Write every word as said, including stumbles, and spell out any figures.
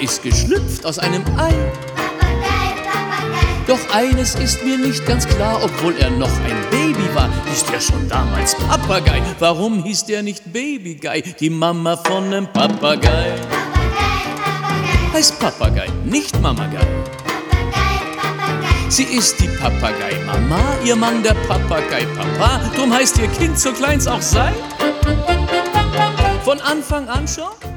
ist geschlüpft aus einem Ei. Papagei, Papagei. Doch eines ist mir nicht ganz klar, obwohl er noch ein Baby war, hieß der schon damals Papagei. Warum hieß der nicht Babygei, die Mama von nem Papagei? Papagei, Papagei. Heißt Papagei, nicht Mamagei. Papagei, Papagei. Sie ist die Papagei-Mama, ihr Mann der Papagei-Papa. Drum heißt ihr Kind, so klein's auch sei, von Anfang an schon